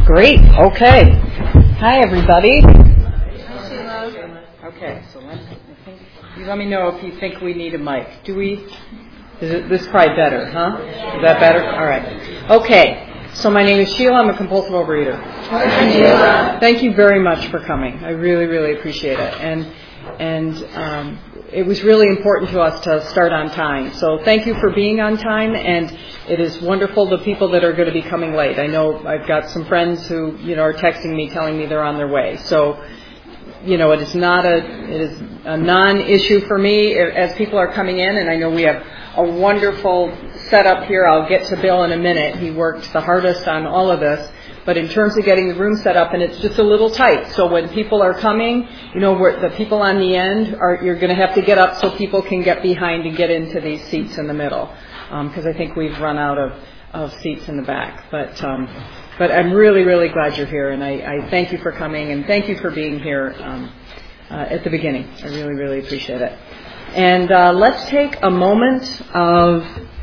Great. Okay. Hi, everybody. Hi, Sheila. Okay, so you let me know if you think we need a mic. Do we? This is probably better, huh? Is that better? All right. Okay. So my name is Sheila. I'm a compulsive overeater. Hi, Sheila. Thank you very much for coming. I really, really appreciate it. And it was really important to us to start on time. So thank you for being on time, and it is wonderful the people that are going to be coming late. I know I've got some friends who, are texting me telling me they're on their way. So, it is a non-issue for me as people are coming in, and I know we have a wonderful setup here. I'll get to Bill in a minute. He worked the hardest on all of this. But in terms of getting the room set up, and it's just a little tight. So when people are coming, the people on the end you're going to have to get up so people can get behind and get into these seats in the middle. Because I think we've run out of seats in the back. But I'm really, really glad you're here, and I thank you for coming, and thank you for being here at the beginning. I really, really appreciate it. And let's take a moment of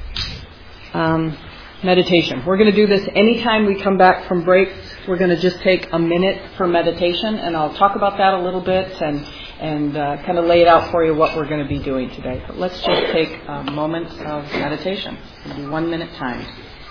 meditation. We're going to do this anytime we come back from break. We're going to just take a minute for meditation, and I'll talk about that a little bit and kind of lay it out for you what we're going to be doing today. But let's just take a moment of meditation. It'll be 1 minute time.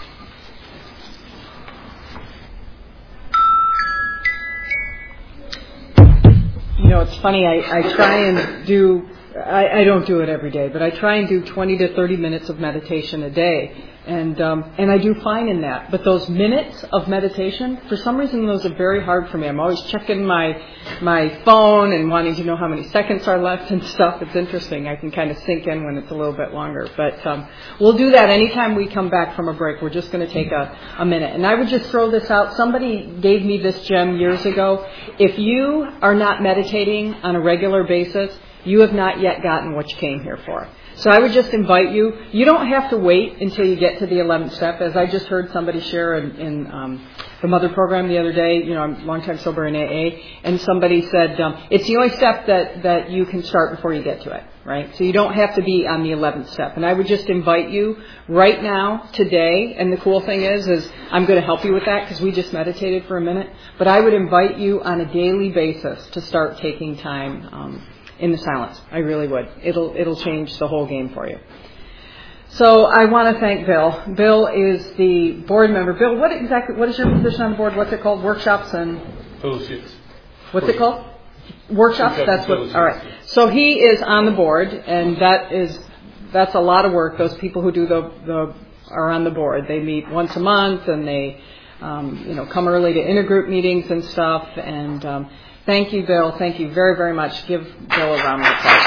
It's funny, I try and do, I don't do it every day, but I try and do 20 to 30 minutes of meditation a day. And I do fine in that. But those minutes of meditation, for some reason, those are very hard for me. I'm always checking my phone and wanting to know how many seconds are left and stuff. It's interesting. I can kind of sink in when it's a little bit longer. But we'll do that anytime we come back from a break. We're just going to take a minute. And I would just throw this out. Somebody gave me this gem years ago. If you are not meditating on a regular basis, you have not yet gotten what you came here for. So I would just invite you. You don't have to wait until you get to the 11th step. As I just heard somebody share in the Mother program the other day, I'm a long time sober in AA, and somebody said it's the only step that you can start before you get to it, right? So you don't have to be on the 11th step. And I would just invite you right now, today, and the cool thing is I'm going to help you with that because we just meditated for a minute, but I would invite you on a daily basis to start taking time in the silence. I really would. It'll change the whole game for you. So I want to thank Bill. Bill is the board member. Bill, what is your position on the board? What's it called? Workshops and fellowships. What's it called? Workshops? That's what. All right. So he is on the board, and that's a lot of work. Those people who do are on the board. They meet once a month, and they come early to intergroup meetings and stuff. And thank you, Bill. Thank you very, very much. Give Bill a round of applause.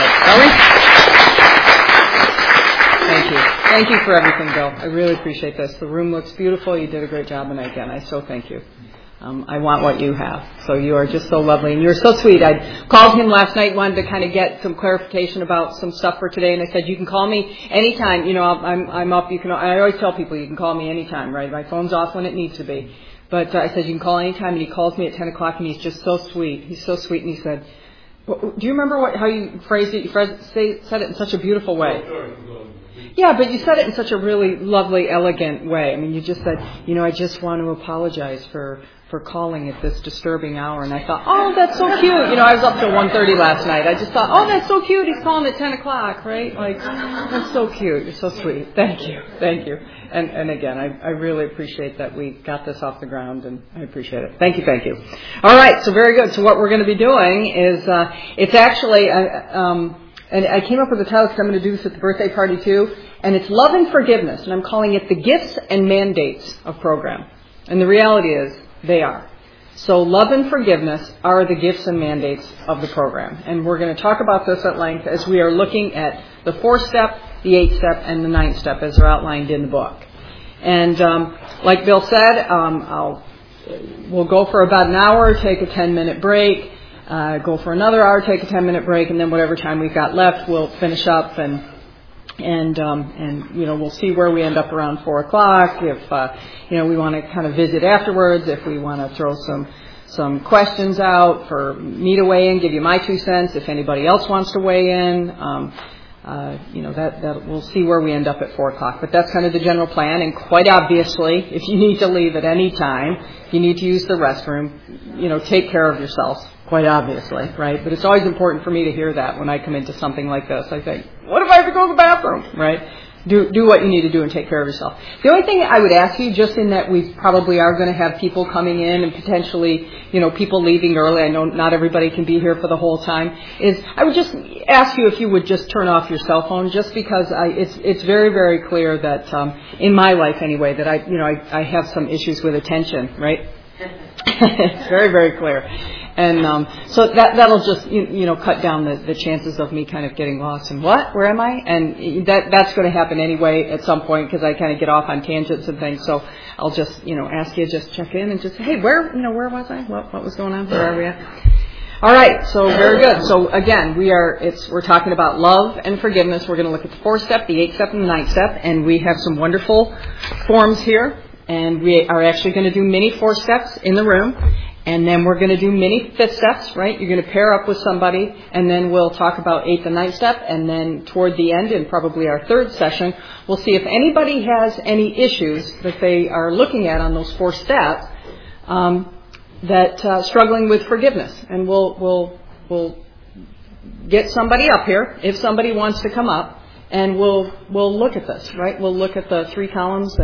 Thank you. Thank you for everything, Bill. I really appreciate this. The room looks beautiful. You did a great job, and again, I so thank you. I want what you have. So you are just so lovely, and you're so sweet. I called him last night, wanted to kind of get some clarification about some stuff for today, and I said, you can call me anytime. I'm up. I always tell people you can call me anytime, right? My phone's off when it needs to be. But I said, you can call anytime, and he calls me at 10 o'clock, and he's just so sweet. He's so sweet, and he said, do you remember how you phrased it? You said it in such a beautiful way. Yeah, but you said it in such a really lovely, elegant way. I mean, you just said, I just want to apologize for calling at this disturbing hour. And I thought, oh, that's so cute. I was up till 1:30 last night. I just thought, oh, that's so cute. He's calling at 10 o'clock, right? Like, that's so cute. You're so sweet. Thank you. Thank you. And again, I really appreciate that we got this off the ground, and I appreciate it. Thank you, thank you. All right, so very good. So what we're going to be doing is, it's actually, and I came up with the title because I'm going to do this at the birthday party too, and it's Love and Forgiveness, and I'm calling it the Gifts and Mandates of Program. And the reality is, they are. So love and forgiveness are the gifts and mandates of the program. And we're going to talk about this at length as we are looking at the 4-step, the 8-step, and the 9-step as they're outlined in the book. And like Bill said, we'll go for about an hour, take a 10-minute break, go for another hour, take a 10-minute break, and then whatever time we've got left, we'll finish up and we'll see where we end up around 4 o'clock. If we want to kind of visit afterwards, if we want to throw some questions out for me to weigh in, give you my 2 cents. If anybody else wants to weigh in, that we'll see where we end up at 4 o'clock. But that's kind of the general plan. And quite obviously, if you need to leave at any time, if you need to use the restroom, take care of yourselves. Quite obviously, right? But it's always important for me to hear that when I come into something like this. I think, what if I have to go to the bathroom, right? Do what you need to do and take care of yourself. The only thing I would ask you, just in that we probably are going to have people coming in and potentially, people leaving early. I know not everybody can be here for the whole time. Is I would just ask you if you would just turn off your cell phone, just because it's very, very clear that in my life anyway that I have some issues with attention, right? It's very, very clear. And so that'll just cut down the chances of me kind of getting lost and where am I? And that's going to happen anyway at some point, because I kind of get off on tangents and things. So I'll just ask you, just check in and just say, hey, where was I? What was going on? Where are we at? All right, so very good. So again, we're talking about love and forgiveness. We're going to look at the 4th step, the 8th step, and the 9th step, and we have some wonderful forms here. And we are actually going to do mini 4 steps in the room. And then we're going to do mini 5th steps, right? You're going to pair up with somebody, and then we'll talk about 8th and 9th step. And then toward the end, in probably our 3rd session, we'll see if anybody has any issues that they are looking at on those 4 steps, struggling with forgiveness. And we'll get somebody up here, if somebody wants to come up, and we'll look at this, right? We'll look at the 3 columns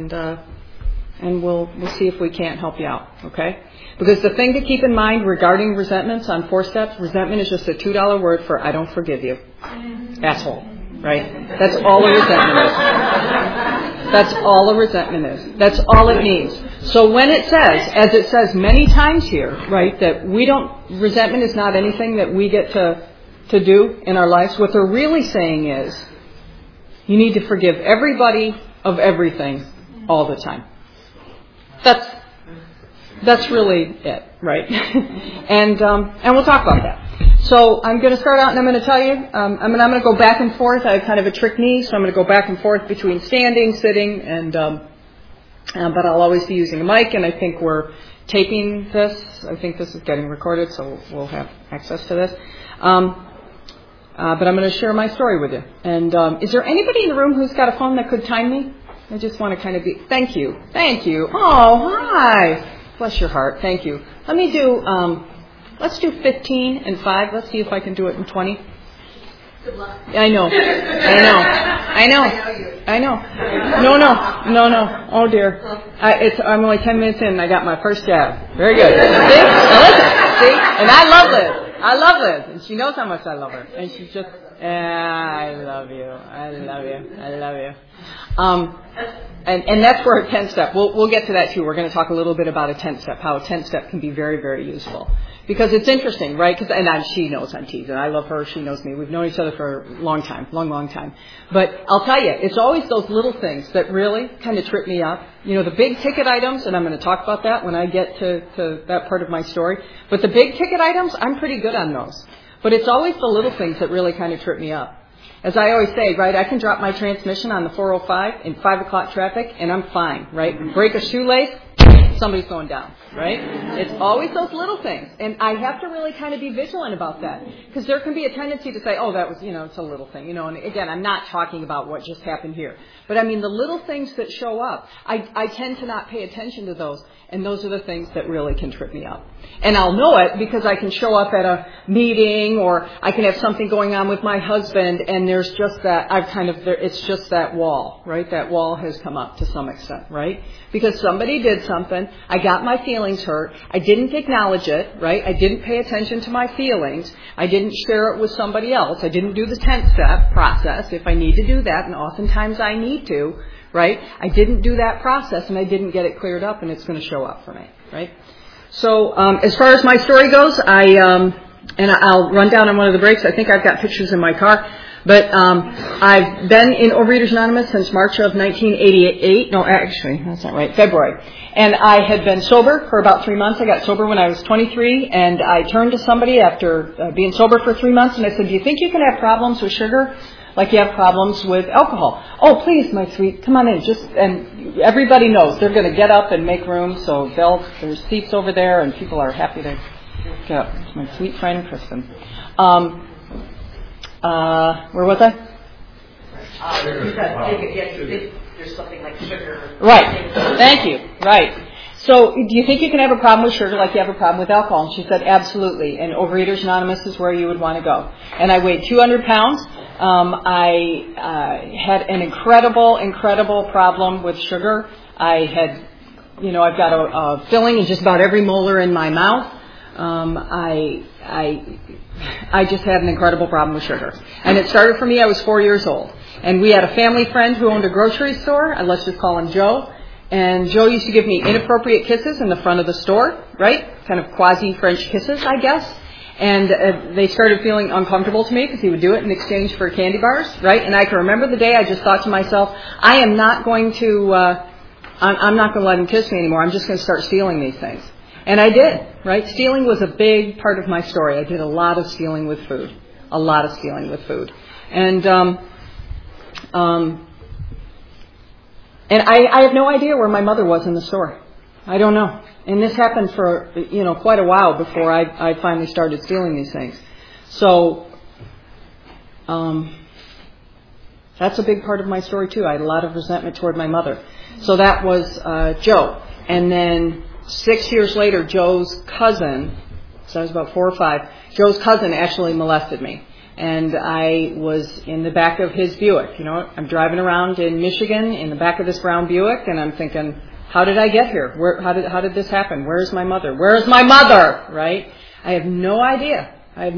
and we'll see if we can't help you out, okay? Because the thing to keep in mind regarding resentments on 4 steps, resentment is just a $2 word for I don't forgive you. Asshole, right? That's all a resentment is. That's all a resentment is. That's all it means. So when it says, as it says many times here, right, that resentment is not anything that we get to do in our lives, what they're really saying is you need to forgive everybody of everything all the time. That's really it, right? and we'll talk about that. So I'm going to start out and I'm going to tell you, I'm going to go back and forth. I have kind of a trick knee, so I'm going to go back and forth between standing, sitting, and but I'll always be using a mic, and I think we're taping this. I think this is getting recorded, so we'll have access to this. But I'm going to share my story with you. And is there anybody in the room who's got a phone that could time me? I just want to kind of be... Thank you. Oh, hi. Bless your heart. Thank you. Let me do... let's do 15 and 5. Let's see if I can do it in 20. Good luck. I know. No. Oh, dear. I'm only 10 minutes in and I got my first jab. Very good. See? Now listen. See? And I love Liz. And she knows how much I love her. And she's just... I love you. And that's for a 10th step. We'll get to that too. We're going to talk a little bit about a 10th step, how a 10th step can be very, very useful. Because it's interesting, right? She knows I'm teasing. I love her. She knows me. We've known each other for a long time. But I'll tell you, it's always those little things that really kind of trip me up. The big ticket items, and I'm going to talk about that when I get to that part of my story. But the big ticket items, I'm pretty good on those. But it's always the little things that really kind of trip me up. As I always say, right, I can drop my transmission on the 405 in 5 o'clock traffic, and I'm fine, right? Break a shoelace, somebody's going down, right? It's always those little things. And I have to really kind of be vigilant about that. Because there can be a tendency to say, oh, that was, it's a little thing. And again, I'm not talking about what just happened here. But I mean, the little things that show up, I tend to not pay attention to those. And those are the things that really can trip me up. And I'll know it because I can show up at a meeting or I can have something going on with my husband and there's just that, it's just that wall, right? That wall has come up to some extent, right? Because somebody did something, I got my feelings hurt, I didn't acknowledge it, right? I didn't pay attention to my feelings, I didn't share it with somebody else, I didn't do the 10th step process if I need to do that, and oftentimes I need to, right? I didn't do that process and I didn't get it cleared up and it's going to show up for me, right? So as far as my story goes, and I'll run down on one of the breaks. I think I've got pictures in my car. But I've been in Overeaters Anonymous since March of 1988. No, actually, that's not right. February. And I had been sober for about 3 months. I got sober when I was 23. And I turned to somebody after being sober for 3 months. And I said, do you think you can have problems with sugar like you have problems with alcohol? Oh, please, my sweet, come on in. And everybody knows they're going to get up and make room. So there's seats over there and people are happy to get up. My sweet friend, Kristen. Where was I? There's something like sugar. Right. Thank you. Right. So, do you think you can have a problem with sugar like you have a problem with alcohol? And she said, absolutely. And Overeaters Anonymous is where you would want to go. And I weighed 200 pounds. I had an incredible problem with sugar. I had, I've got a filling in just about every molar in my mouth. I just had an incredible problem with sugar. And it started for me, I was 4 years old. And we had a family friend who owned a grocery store, and let's just call him Joe. And Joe used to give me inappropriate kisses in the front of the store, right? Kind of quasi-French kisses, I guess. And they started feeling uncomfortable to me because he would do it in exchange for candy bars, right? And I can remember the day I just thought to myself, I'm not going to let him kiss me anymore. I'm just going to start stealing these things. And I did, right? Stealing was a big part of my story. I did a lot of stealing with food. And I have no idea where my mother was in the store. I don't know. And this happened for, quite a while before I finally started stealing these things. So, that's a big part of my story too. I had a lot of resentment toward my mother. So that was, Joe. And then 6 years later, Joe's cousin, so I was about 4 or 5, Joe's cousin actually molested me. And I was in the back of his Buick. I'm driving around in Michigan in the back of this brown Buick, and I'm thinking, how did I get here? How did this happen? Where's my mother? Where's my mother? Right? I have no idea.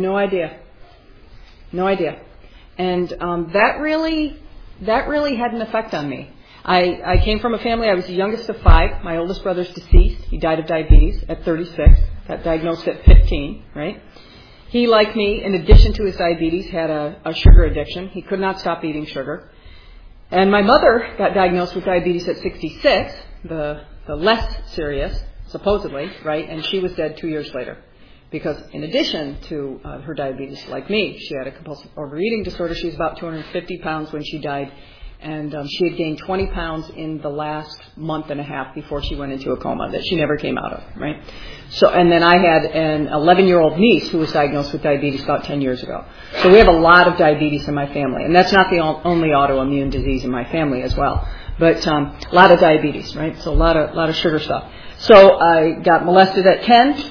No idea. And that really had an effect on me. I came from a family, I was the youngest of 5. My oldest brother's deceased. He died of diabetes at 36. Got diagnosed at 15, right? He, like me, in addition to his diabetes, had a sugar addiction. He could not stop eating sugar. And my mother got diagnosed with diabetes at 66, the less serious, supposedly, right? And she was dead 2 years later. Because in addition to her diabetes, like me, she had a compulsive overeating disorder. She was about 250 pounds when she died. And she had gained 20 pounds in the last month and a half before she went into a coma that she never came out of, right? So, and then I had an 11-year-old niece who was diagnosed with diabetes about 10 years ago. So we have a lot of diabetes in my family. And that's not the only autoimmune disease in my family as well. But a lot of diabetes, right? So a lot of sugar stuff. So I got molested at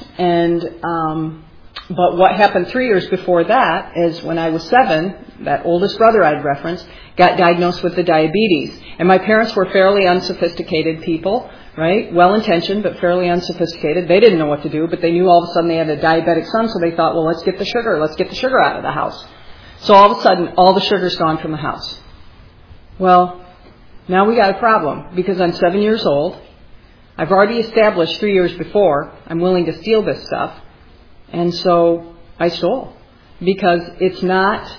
10, but what happened 3 years before that is when I was 7, that oldest brother I'd referenced got diagnosed with the diabetes. And my parents were fairly unsophisticated people, right? Well-intentioned, but fairly unsophisticated. They didn't know what to do, but they knew all of a sudden they had a diabetic son, so they thought, well, let's get the sugar out of the house. So all of a sudden, all the sugar's gone from the house. Well, now we got a problem, because I'm 7 years old. I've already established 3 years before I'm willing to steal this stuff. And so I stole, because it's not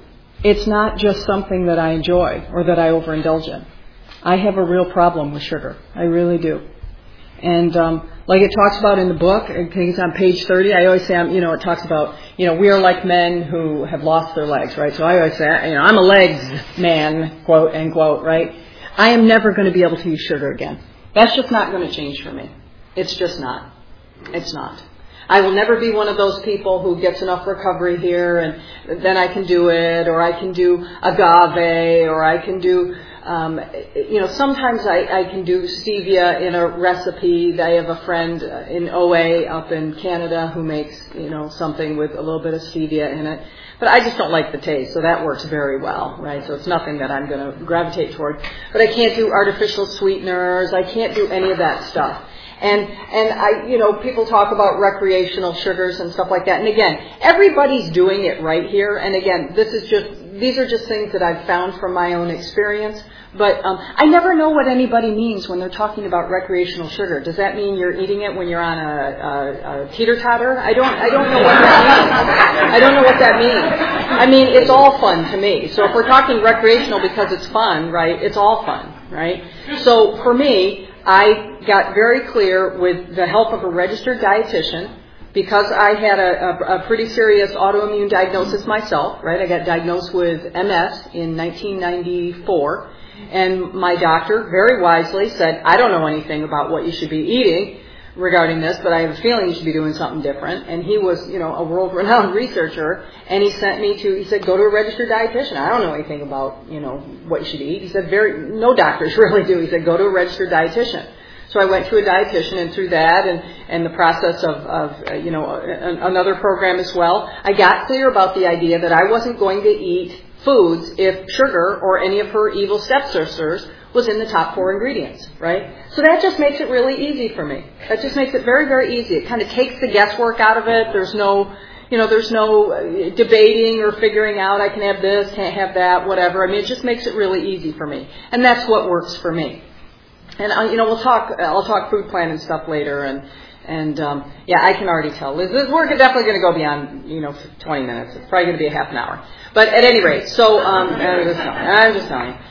just something that I enjoy or that I overindulge in. I have a real problem with sugar. I really do. And like it talks about in the book, I think it's on page 30, I always say, it talks about, we are like men who have lost their legs, right? So I always say, I'm a legs man, quote, unquote, right? I am never going to be able to use sugar again. That's just not going to change for me. It's just not. It's not. I will never be one of those people who gets enough recovery here and then I can do it, or I can do agave, or I can do, sometimes I can do stevia in a recipe. I have a friend in OA up in Canada who makes, something with a little bit of stevia in it. But I just don't like the taste, so that works very well, right? So it's nothing that I'm going to gravitate toward. But I can't do artificial sweeteners. I can't do any of that stuff. And I, people talk about recreational sugars and stuff like that. And again, everybody's doing it right here. And again, these are just things that I've found from my own experience. But I never know what anybody means when they're talking about recreational sugar. Does that mean you're eating it when you're on a teeter-totter? I don't know what that means. I don't know what that means. I mean, it's all fun to me. So if we're talking recreational because it's fun, right, it's all fun, right? So for me, I got very clear with the help of a registered dietitian, because I had a pretty serious autoimmune diagnosis myself, right? I got diagnosed with MS in 1994, and my doctor very wisely said, I don't know anything about what you should be eating, regarding this, but I have a feeling you should be doing something different. And he was, a world-renowned researcher, and he said, go to a registered dietitian. I don't know anything about, what you should eat. He said, no doctors really do. He said, go to a registered dietitian. So I went to a dietitian, and through that and the process of another program as well, I got clear about the idea that I wasn't going to eat foods if sugar or any of her evil stepsisters was in the top 4 ingredients, right? So that just makes it really easy for me. That just makes it very, very easy. It kind of takes the guesswork out of it. There's no debating or figuring out I can have this, can't have that, whatever. I mean, it just makes it really easy for me. And that's what works for me. And, I'll talk food plan and stuff later, and I can already tell. We're definitely going to go beyond, 20 minutes. It's probably going to be a half an hour. But at any rate, so, I'm just telling you.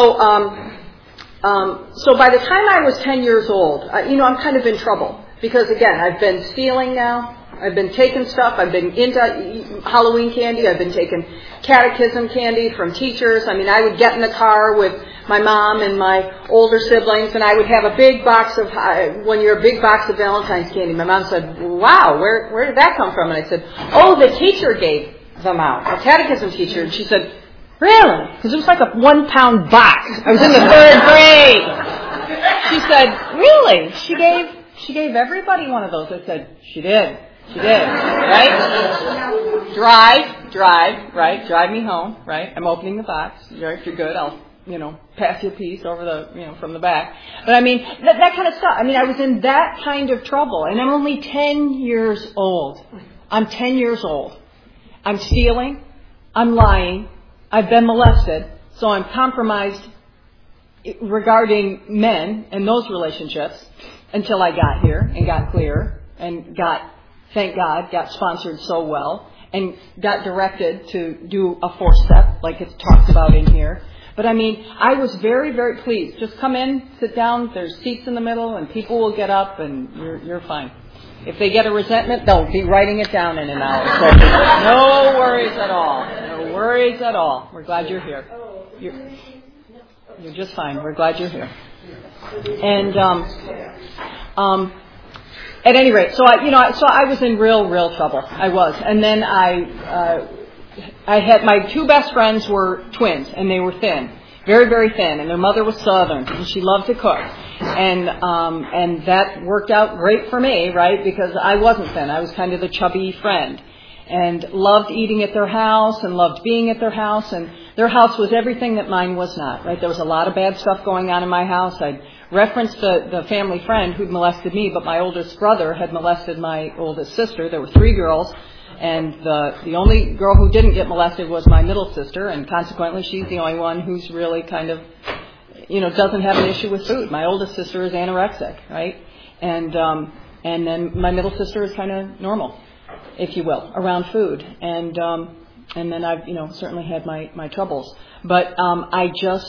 So by the time I was 10 years old, I'm kind of in trouble. Because again, I've been stealing now. I've been taking stuff. I've been into Halloween candy. I've been taking catechism candy from teachers. I mean, I would get in the car with my mom and my older siblings, and I would have a big box of Valentine's candy. My mom said, wow, where did that come from? And I said, oh, the teacher gave them out, a catechism teacher. And she said, really? Because it was like a 1-pound box. I was in the 3rd grade. She said, really? She gave everybody one of those. I said, she did, right? Drive me home, right? I'm opening the box. If you're good, I'll, pass you a piece over the, from the back. But I mean, that kind of stuff. I mean, I was in that kind of trouble, and I'm only 10 years old. I'm 10 years old. I'm stealing. I'm lying. I've been molested. So I'm compromised regarding men and those relationships until I got here and got clear and thank God, got sponsored so well and got directed to do a 4-step like it's talked about in here. But I mean, I was very, very pleased. Just come in, sit down, there's seats in the middle, and people will get up, and you're fine. If they get a resentment, they'll be writing it down in an hour. So no worries at all. No worries at all. We're glad you're here. You're just fine. We're glad you're here. And at any rate, so I was in real trouble. I was, and then I had my 2 best friends were twins, and they were thin, very, very thin, and their mother was Southern, and she loved to cook, and that worked out great for me, right? Because I wasn't thin, I was kind of the chubby friend, and loved eating at their house, and loved being at their house, and their house was everything that mine was not, right? There was a lot of bad stuff going on in my house. I'd referenced the family friend who'd molested me, but my oldest brother had molested my oldest sister. There were 3 girls. And the only girl who didn't get molested was my middle sister, and consequently she's the only one who's really kind of, doesn't have an issue with food. My oldest sister is anorexic, right? And then my middle sister is kind of normal, if you will, around food. And then I've, certainly had my troubles. But I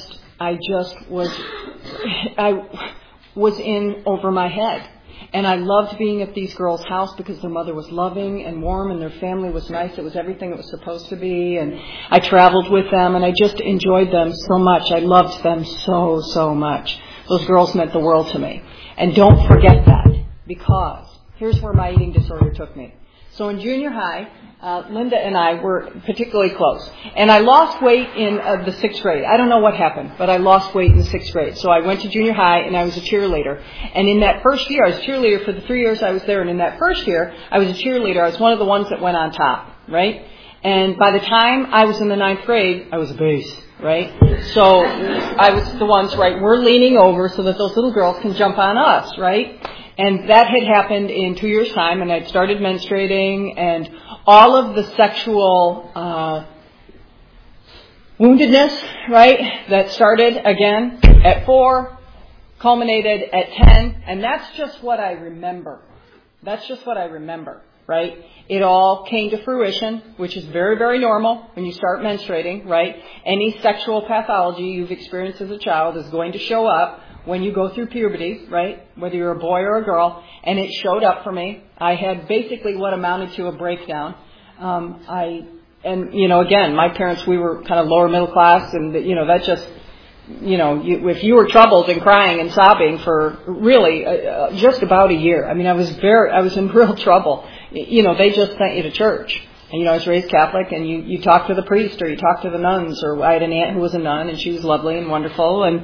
was in over my head. And I loved being at these girls' house because their mother was loving and warm and their family was nice. It was everything it was supposed to be. And I traveled with them and I just enjoyed them so much. I loved them so much. Those girls meant the world to me. And don't forget that, because here's where my eating disorder took me. So in junior high, Linda and I were particularly close. And I lost weight in the 6th grade. I don't know what happened, but I lost weight in the 6th grade. So I went to junior high and I was a cheerleader. And in that first year, I was a cheerleader for the 3 years I was there. And in that first year, I was a cheerleader. I was one of the ones that went on top, right? And by the time I was in the 9th grade, I was a base, right? So I was the ones, right, we're leaning over so that those little girls can jump on us, right? And that had happened in 2 years' time, and I'd started menstruating, and all of the sexual woundedness, right, that started again at 4, culminated at 10, and that's just what I remember. That's just what I remember, right? It all came to fruition, which is very, very normal when you start menstruating, right? Any sexual pathology you've experienced as a child is going to show up when you go through puberty, right? Whether you're a boy or a girl, and it showed up for me. I had basically what amounted to a breakdown. Again, my parents, we were kind of lower middle class, and that just, if you were troubled and crying and sobbing for really just about a year. I mean, I was in real trouble. They just sent you to church. And, I was raised Catholic, and you talk to the priest or you talk to the nuns, or I had an aunt who was a nun, and she was lovely and wonderful, but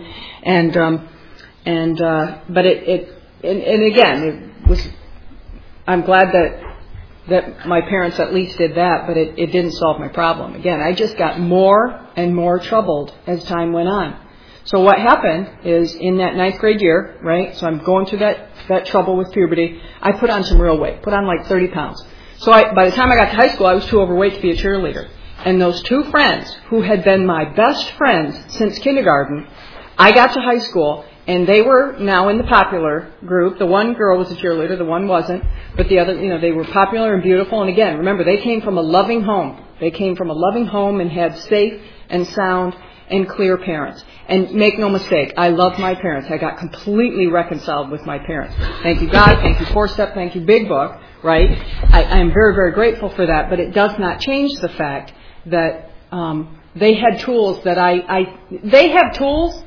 again, it was, I'm glad that my parents at least did that, but it didn't solve my problem. Again, I just got more and more troubled as time went on. So what happened is in that 9th grade year, right, so I'm going through that trouble with puberty, I put on some real weight, put on like 30 pounds. So by the time I got to high school, I was too overweight to be a cheerleader. And those two friends who had been my best friends since kindergarten, I got to high school, and they were now in the popular group. The one girl was a cheerleader, the one wasn't. But the other, they were popular and beautiful. And again, remember, they came from a loving home. They came from a loving home and had safe and sound and clear parents. And make no mistake, I love my parents. I got completely reconciled with my parents. Thank you, God. Thank you, 4-Step. Thank you, Big Book. Right? I am very, very grateful for that, but it does not change the fact that they had tools that they had tools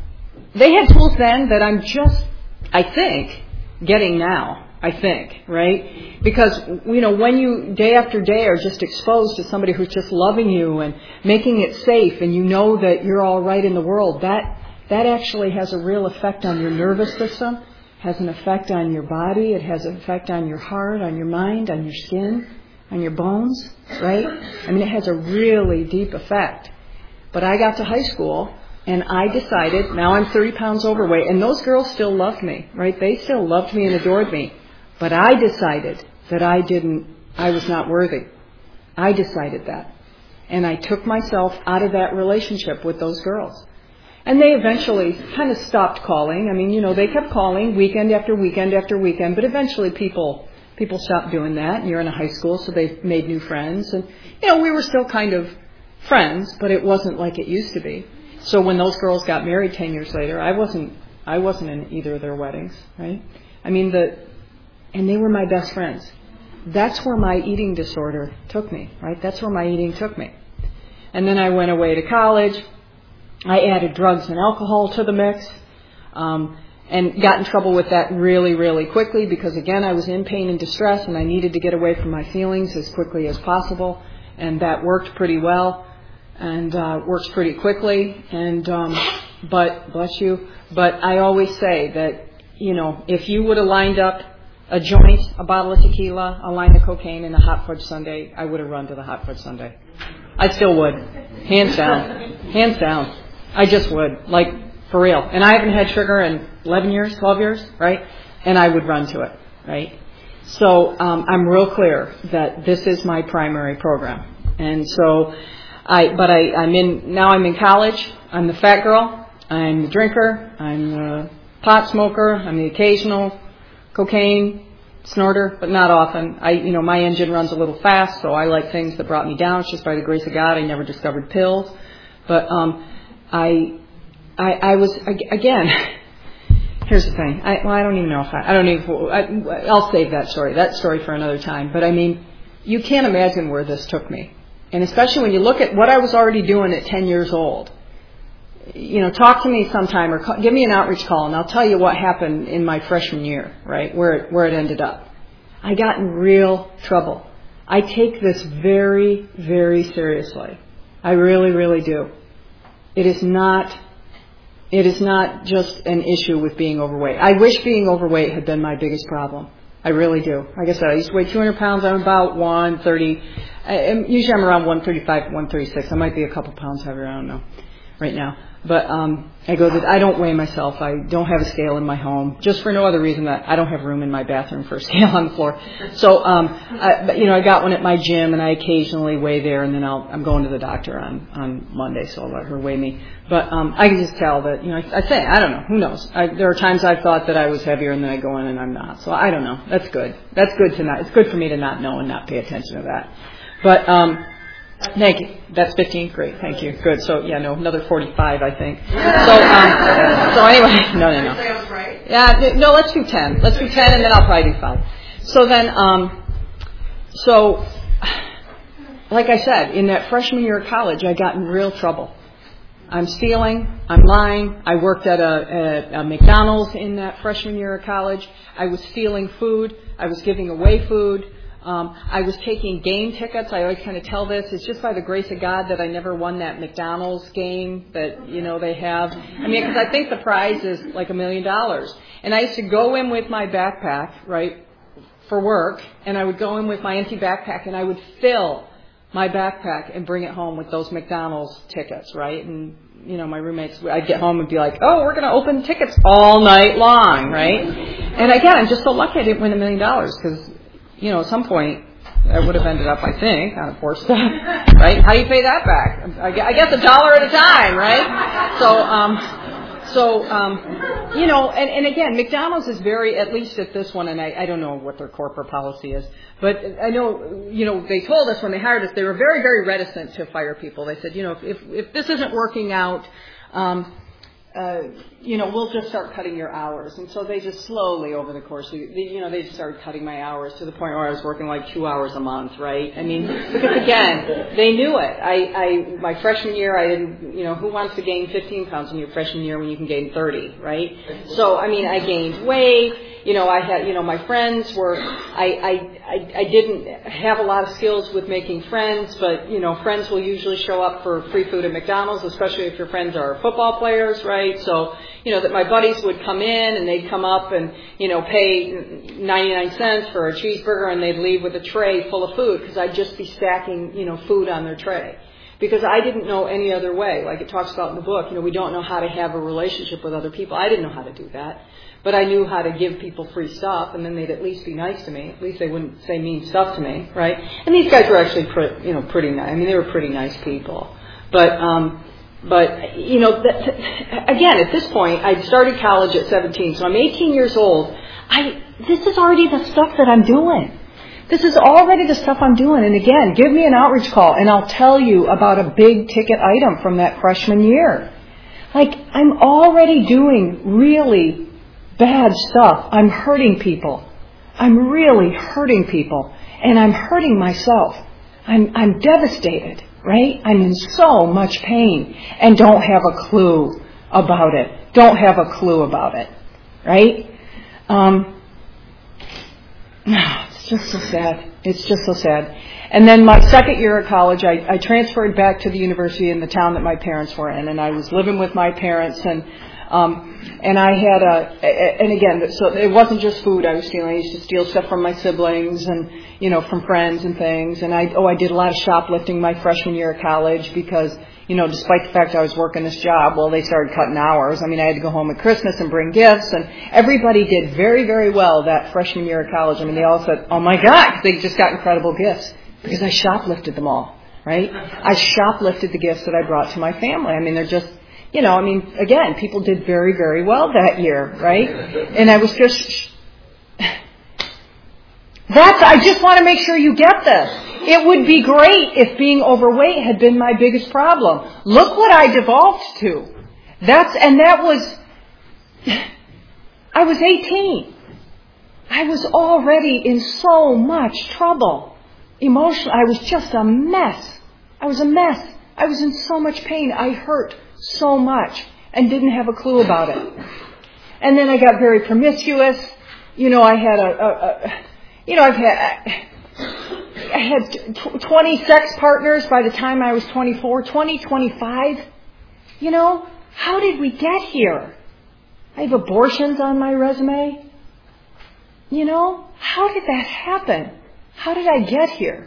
then that I'm just, I think, getting now. I think, right? Because, when you day after day are just exposed to somebody who's just loving you and making it safe, and you know that you're all right in the world, that actually has a real effect on your nervous system. Has an effect on your body. It has an effect on your heart, on your mind, on your skin, on your bones, right? I mean, it has a really deep effect. But I got to high school, and I decided, now I'm 30 pounds overweight, and those girls still loved me, right? They still loved me and adored me. But I decided that I was not worthy. I decided that. And I took myself out of that relationship with those girls. And they eventually kind of stopped calling. I mean, they kept calling weekend after weekend after weekend, but eventually people stopped doing that. And you're in a high school, so they made new friends. And, we were still kind of friends, but it wasn't like it used to be. So when those girls got married 10 years later, I wasn't in either of their weddings, right? I mean, and they were my best friends. That's where my eating disorder took me, right? That's where my eating took me. And then I went away to college. I added drugs and alcohol to the mix, and got in trouble with that really, really quickly because, again, I was in pain and distress, and I needed to get away from my feelings as quickly as possible, and that worked pretty well and works pretty quickly. And but bless you. But I always say that if you would have lined up a joint, a bottle of tequila, a line of cocaine, and a hot fudge sundae, I would have run to the hot fudge sundae. I still would, hands down, hands down. I just would, like, for real. And I haven't had sugar in 11 years, 12 years, right? And I would run to it, right? So I'm real clear that this is my primary program. And so I'm in college. I'm the fat girl. I'm the drinker. I'm the pot smoker. I'm the occasional cocaine snorter, but not often. My engine runs a little fast, so I like things that brought me down. It's just by the grace of God. I never discovered pills. But I was, again, here's the thing. I don't even know if I'll save that story for another time. But I mean, you can't imagine where this took me. And especially when you look at what I was already doing at 10 years old. Talk to me sometime or give me an outreach call, and I'll tell you what happened in my freshman year, right, where it ended up. I got in real trouble. I take this very, very seriously. I really, really do. It is not just an issue with being overweight. I wish being overweight had been my biggest problem. I really do. Like I said, I used to weigh 200 pounds. I'm about 130. Usually I'm around 135, 136. I might be a couple pounds heavier. I don't know right now. But I don't weigh myself. I don't have a scale in my home, just for no other reason that I don't have room in my bathroom for a scale on the floor. So, I got one at my gym, and I occasionally weigh there, and then I'm going to the doctor on Monday, so I'll let her weigh me. But I can just tell that, I don't know, who knows? There are times I've thought that I was heavier, and then I go in and I'm not. So I don't know. That's good. That's good to not. It's good for me to not know and not pay attention to that. But thank you. That's 15. Great. Thank you. Good. So, another 45, I think. So anyway, no. Yeah, no, let's do 10. Let's do 10, and then I'll probably do 5. So then, like I said, in that freshman year of college, I got in real trouble. I'm stealing, I'm lying. I worked at a McDonald's in that freshman year of college. I was stealing food. I was giving away food. I was taking game tickets. I always kind of tell this. It's just by the grace of God that I never won that McDonald's game that, they have. I mean, because I think the prize is like $1 million. And I used to go in with my backpack, right, for work, and I would go in with my empty backpack, and I would fill my backpack and bring it home with those McDonald's tickets, right? And, my roommates, I'd get home and be like, oh, we're going to open tickets all night long, right? And again, I'm just so lucky I didn't win $1 million because, at some point, I would have ended up, I think, on a poor step, right? How do you pay that back? I guess $1 at a time, right? And again, McDonald's is very, at least at this one, and I don't know what their corporate policy is, but I know, they told us when they hired us, they were very, very reticent to fire people. They said, if this isn't working out, we'll just start cutting your hours. And so they just slowly over the course, they just started cutting my hours to the point where I was working like 2 hours a month, right? I mean, because again, they knew it. My freshman year, I didn't, who wants to gain 15 pounds in your freshman year when you can gain 30, right? So, I mean, I gained weight. I had, my friends were, I didn't have a lot of skills with making friends, but, friends will usually show up for free food at McDonald's, especially if your friends are football players, right? So, that my buddies would come in and they'd come up and, pay 99 cents for a cheeseburger and they'd leave with a tray full of food because I'd just be stacking, food on their tray. Because I didn't know any other way. Like it talks about in the book, we don't know how to have a relationship with other people. I didn't know how to do that. But I knew how to give people free stuff, and then they'd at least be nice to me. At least they wouldn't say mean stuff to me, right? And these guys were actually pretty nice. I mean, they were pretty nice people. But again, at this point, I'd started college at 17, so I'm 18 years old. This is already the stuff that I'm doing. This is already the stuff I'm doing. And again, give me an outreach call, and I'll tell you about a big ticket item from that freshman year. Like, I'm already doing really bad stuff. I'm hurting people. I'm really hurting people. And I'm hurting myself. I'm devastated, right? I'm in so much pain and don't have a clue about it. Right? It's just so sad. It's just so sad. And then my second year of college, I transferred back to the university in the town that my parents were in, and I was living with my parents, and I had and again, so it wasn't just food I was stealing. I used to steal stuff from my siblings and, from friends and things. And I did a lot of shoplifting my freshman year of college because, despite the fact I was working this job, they started cutting hours. I mean, I had to go home at Christmas and bring gifts, and everybody did very, very well that freshman year of college. I mean, they all said, oh my God, 'cause they just got incredible gifts because I shoplifted them all, right? I shoplifted the gifts that I brought to my family. I mean, they're just, again, people did very, very well that year, right? And I was just, I just want to make sure you get this. It would be great if being overweight had been my biggest problem. Look what I devolved to. I was 18. I was already in so much trouble. Emotionally, I was just a mess. I was a mess. I was in so much pain. I hurt so much and didn't have a clue about it. And then I got very promiscuous. I had 20 sex partners by the time I was 24, 25. How did we get here? I have abortions on my resume. How did that happen? How did I get here?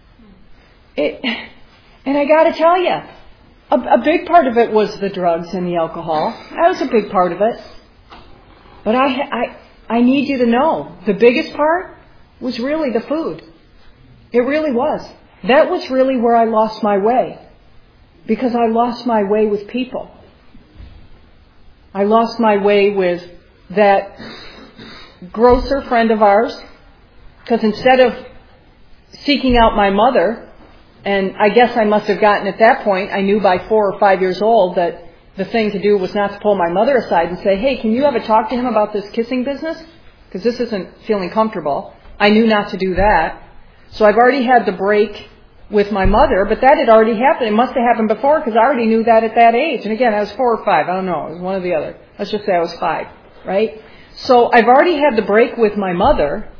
And I got to tell you, a big part of it was the drugs and the alcohol. That was a big part of it. But I need you to know, the biggest part was really the food. It really was. That was really where I lost my way. Because I lost my way with people. I lost my way with that grocer friend of ours. Because instead of seeking out my mother, and I guess I must have gotten at that point, I knew by 4 or 5 years old that the thing to do was not to pull my mother aside and say, hey, can you ever talk to him about this kissing business? Because this isn't feeling comfortable. I knew not to do that. So I've already had the break with my mother, but that had already happened. It must have happened before because I already knew that at that age. And again, I was 4 or 5. I don't know. It was one or the other. Let's just say I was 5, right? So I've already had the break with my mother.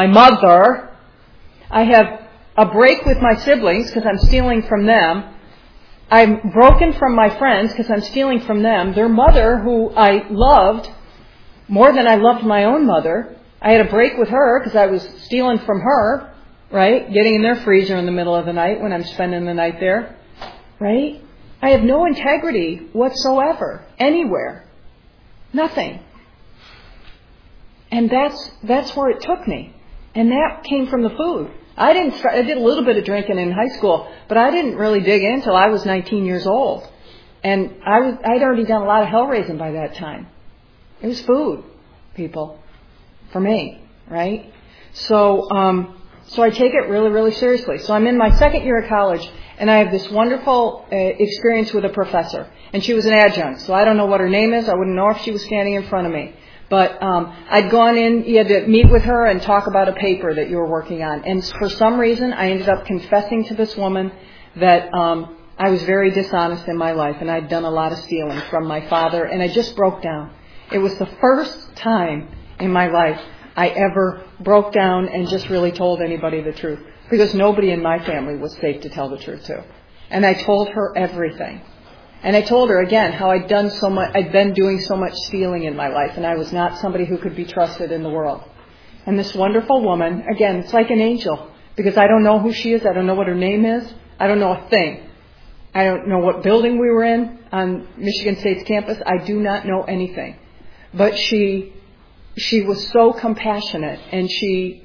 I have a break with my siblings because I'm stealing from them. I'm broken from my friends because I'm stealing from them. Their mother, who I loved more than I loved my own mother, I had a break with her because I was stealing from her, right? Getting in their freezer in the middle of the night when I'm spending the night there, right? I have no integrity whatsoever, anywhere. Nothing. And that's where it took me. And that came from the food. I did a little bit of drinking in high school, but I didn't really dig in until I was 19 years old. And I'd already done a lot of hell raising by that time. It was food, people, for me, right? So I take it really, really seriously. So I'm in my second year of college, and I have this wonderful experience with a professor. And she was an adjunct, so I don't know what her name is. I wouldn't know if she was standing in front of me. But I'd gone in, you had to meet with her and talk about a paper that you were working on. And for some reason, I ended up confessing to this woman that I was very dishonest in my life, and I'd done a lot of stealing from my father, and I just broke down. It was the first time in my life I ever broke down and just really told anybody the truth, because nobody in my family was safe to tell the truth to. And I told her everything. And I told her again how I'd been doing so much stealing in my life, and I was not somebody who could be trusted in the world. And this wonderful woman, again, it's like an angel, because I don't know who she is, I don't know what her name is, I don't know a thing. I don't know what building we were in on Michigan State's campus, I do not know anything. But she was so compassionate, and she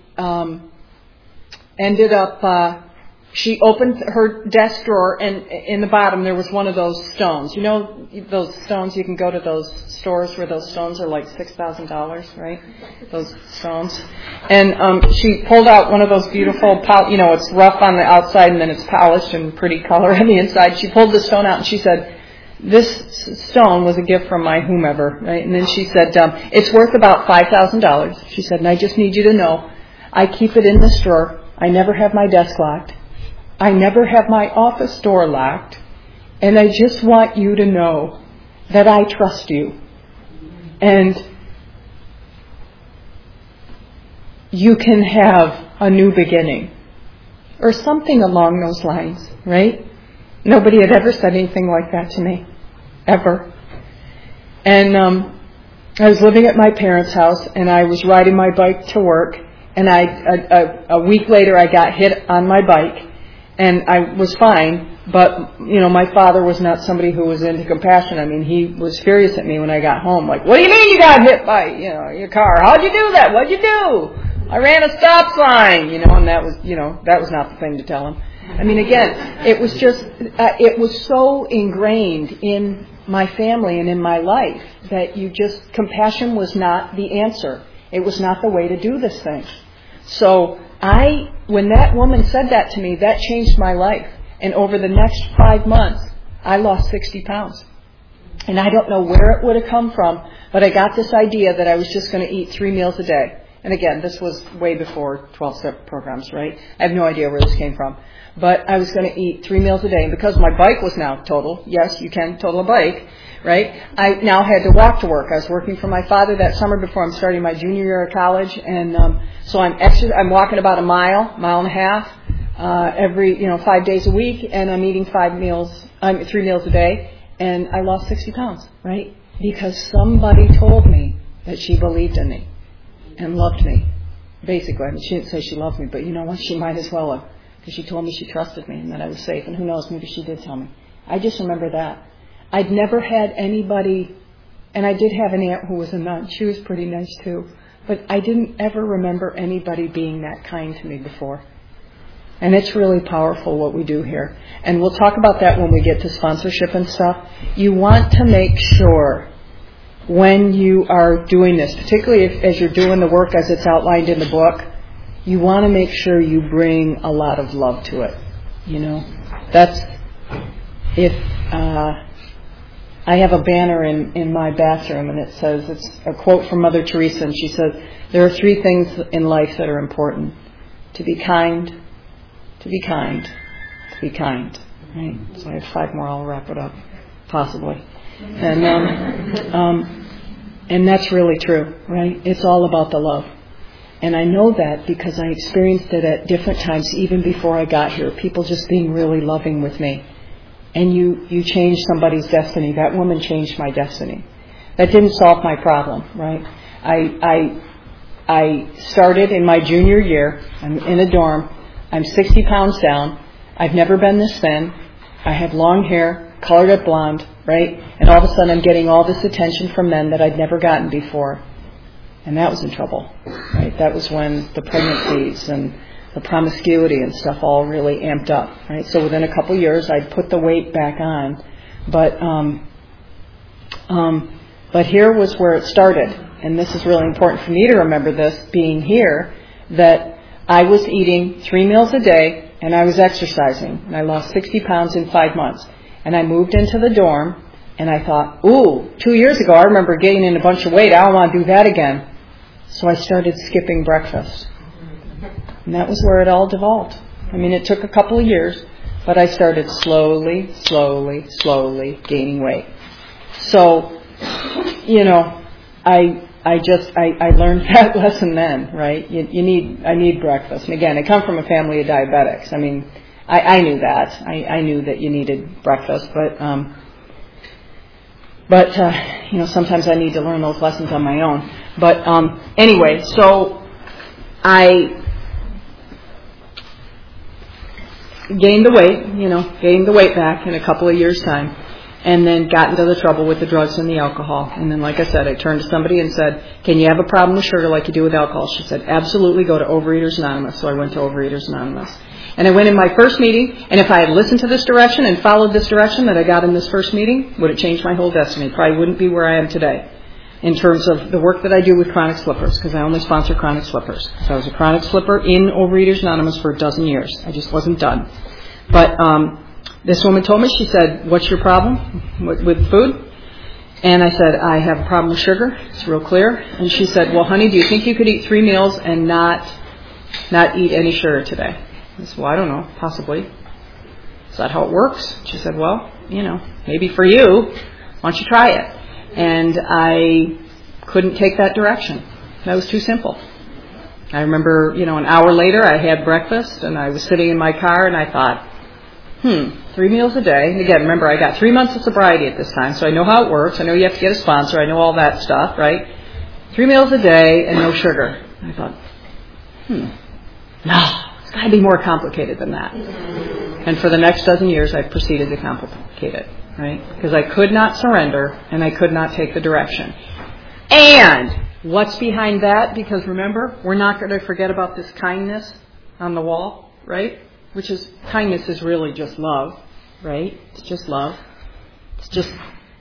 ended up she opened her desk drawer, and in the bottom there was one of those stones. You know those stones, you can go to those stores where those stones are like $6,000, right? Those stones. And she pulled out one of those beautiful, it's rough on the outside and then it's polished and pretty color on the inside. She pulled the stone out and she said, this stone was a gift from my whomever, right? And then she said, it's worth about $5,000. She said, and I just need you to know, I keep it in this drawer. I never have my desk locked. I never have my office door locked, and I just want you to know that I trust you. And you can have a new beginning. Or something along those lines, right? Nobody had ever said anything like that to me. Ever. And I was living at my parents' house, and I was riding my bike to work, and a week later I got hit on my bike. And I was fine, but, my father was not somebody who was into compassion. I mean, he was furious at me when I got home. Like, what do you mean you got hit by, your car? How'd you do that? What'd you do? I ran a stop sign, and that was not the thing to tell him. I mean, again, it was just, it was so ingrained in my family and in my life that compassion was not the answer. It was not the way to do this thing. So when that woman said that to me, that changed my life. And over the next 5 months, I lost 60 pounds. And I don't know where it would have come from, but I got this idea that I was just going to eat 3 meals a day. And again, this was way before 12-step programs, right? I have no idea where this came from. But I was going to eat 3 meals a day. And because my bike was now total, yes, you can total a bike, right? I now had to walk to work. I was working for my father that summer before I'm starting my junior year of college. And so I'm walking about a mile and a half every 5 days a week. And I'm eating 3 meals a day. And I lost 60 pounds, right? Because somebody told me that she believed in me and loved me. Basically, I mean, she didn't say she loved me, but you know what? She might as well have. Because she told me she trusted me and that I was safe. And who knows, maybe she did tell me. I just remember that. I'd never had anybody, and I did have an aunt who was a nun. She was pretty nice too. But I didn't ever remember anybody being that kind to me before. And it's really powerful what we do here. And we'll talk about that when we get to sponsorship and stuff. You want to make sure when you are doing this, particularly as you're doing the work as it's outlined in the book, you want to make sure you bring a lot of love to it. That's I have a banner in my bathroom, and it says, it's a quote from Mother Teresa, and she says, there are 3 things in life that are important. To be kind, be kind, right? So I have 5 more. I'll wrap it up, possibly. And that's really true, right? It's all about the love. And I know that because I experienced it at different times, even before I got here, people just being really loving with me. And you change somebody's destiny. That woman changed my destiny. That didn't solve my problem, right? I started in my junior year. I'm in a dorm. I'm 60 pounds down. I've never been this thin. I have long hair, colored it blonde, right? And all of a sudden I'm getting all this attention from men that I'd never gotten before. And that was in trouble, right? That was when the pregnancies and the promiscuity and stuff all really amped up, right? So within a couple years I'd put the weight back on. But here was where it started. And this is really important for me to remember this, being here, that I was eating 3 meals a day and I was exercising. And I lost 60 pounds in 5 months. And I moved into the dorm and I thought, 2 years ago I remember gaining in a bunch of weight. I don't want to do that again. So I started skipping breakfast. And that was where it all devolved. I mean, it took a couple of years, but I started slowly gaining weight. So, I learned that lesson then, right? I need breakfast. And again, I come from a family of diabetics. I mean, I knew that. I knew that you needed breakfast, but sometimes I need to learn those lessons on my own. But anyway, so I gained the weight back in a couple of years' time, and then got into the trouble with the drugs and the alcohol. And then, like I said, I turned to somebody and said, can you have a problem with sugar like you do with alcohol? She said, absolutely, go to Overeaters Anonymous. So I went to Overeaters Anonymous. And I went in my first meeting, and if I had listened to this direction and followed this direction that I got in this first meeting, would it change my whole destiny? Probably wouldn't be where I am today in terms of the work that I do with chronic slippers, because I only sponsor chronic slippers. So I was a chronic slipper in Overeaters Anonymous for a dozen years. I just wasn't done. But this woman told me, she said, what's your problem with food? And I said, I have a problem with sugar. It's real clear. And she said, well, honey, do you think you could eat 3 meals and not eat any sugar today? I said, well, I don't know, possibly. Is that how it works? She said, well, maybe for you. Why don't you try it? And I couldn't take that direction. That was too simple. I remember, an hour later I had breakfast and I was sitting in my car and I thought, 3 meals a day. And again, remember, I got 3 months of sobriety at this time, so I know how it works. I know you have to get a sponsor. I know all that stuff, right? 3 meals a day and no sugar. And I thought, no, it's got to be more complicated than that. And for the next dozen years, I've proceeded to complicate it, right? Because I could not surrender and I could not take the direction. And what's behind that? Because remember, we're not going to forget about this kindness on the wall, right? Which is, kindness is really just love, right? It's just love. It's just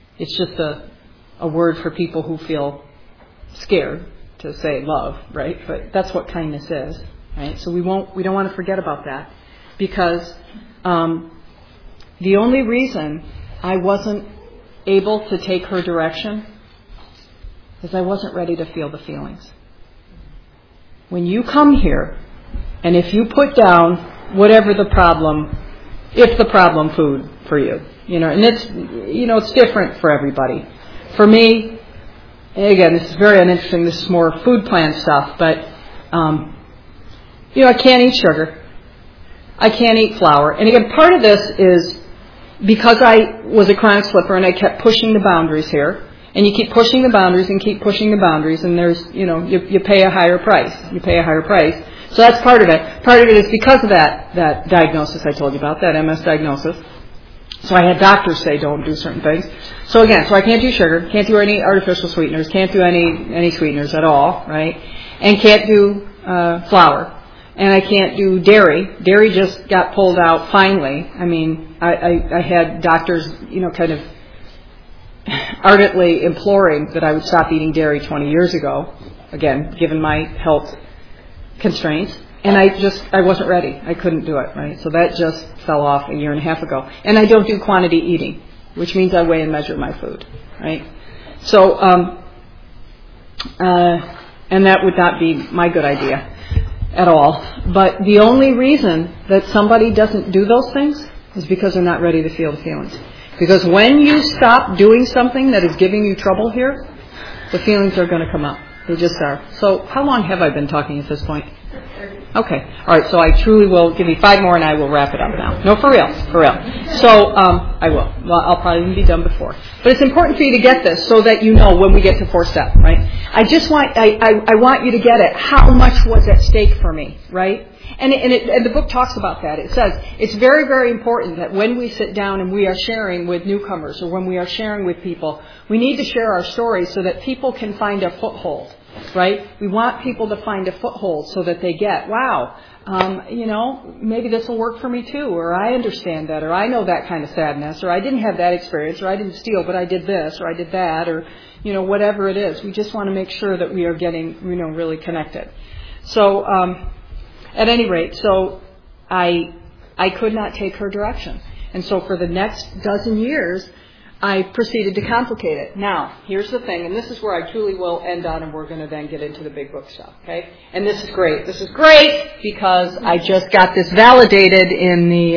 a word for people who feel scared to say love, right? But that's what kindness is, right? So we don't want to forget about that, because the only reason I wasn't able to take her direction is I wasn't ready to feel the feelings. When you come here, and if you put down whatever the problem, if the problem food for you, and it's, it's different for everybody. For me, again, this is very uninteresting. This is more food plan stuff, but, I can't eat sugar. I can't eat flour. And again, part of this is because I was a chronic slipper and I kept pushing the boundaries here. And you keep pushing the boundaries and keep pushing the boundaries, and there's, you pay a higher price. You pay a higher price. So that's part of it. Part of it is because of that diagnosis I told you about, that MS diagnosis. So I had doctors say don't do certain things. So again, I can't do sugar, can't do any artificial sweeteners, can't do any sweeteners at all, right? And can't do flour. And I can't do dairy. Dairy just got pulled out finally. I mean, I had doctors, kind of ardently imploring that I would stop eating dairy 20 years ago, again, given my health constraints, and I wasn't ready. I couldn't do it, right? So that just fell off a year and a half ago. And I don't do quantity eating, which means I weigh and measure my food, right? So, and that would not be my good idea at all. But the only reason that somebody doesn't do those things is because they're not ready to feel the feelings. Because when you stop doing something that is giving you trouble here, the feelings are going to come up. They just are. So how long have I been talking at this point? Okay. All right. So I truly will give you 5 more and I will wrap it up now. No, for real. For real. So I will. Well, I'll probably be done before. But it's important for you to get this so that you know when we get to 4-step, right? I want you to get it. How much was at stake for me, right? And the book talks about that. It says it's very, very important that when we sit down and we are sharing with newcomers or when we are sharing with people, we need to share our stories so that people can find a foothold, right? We want people to find a foothold so that they get, wow, maybe this will work for me too, or I understand that, or I know that kind of sadness, or I didn't have that experience, or I didn't steal, but I did this, or I did that, or, whatever it is. We just want to make sure that we are getting, really connected. So, at any rate, so I could not take her direction. And so for the next dozen years, I proceeded to complicate it. Now, here's the thing, and this is where I truly will end on, and we're going to then get into the big book stuff, okay? And this is great. This is great because I just got this validated in the,